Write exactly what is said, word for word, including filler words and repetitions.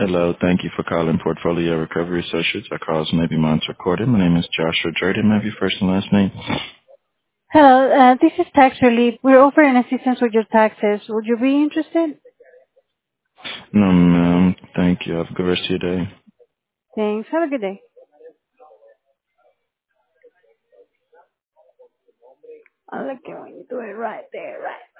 Hello, thank you for calling Portfolio Recovery Associates. Our calls may be monitored recorded. My name is Joshua Jordan. May I have your first and last name? Hello, uh, this is tax relief. We're offering assistance with your taxes. Would you be interested? No, ma'am. Thank you. Have a good rest of your day. Thanks. Have a good day. I like it when you do it right there, right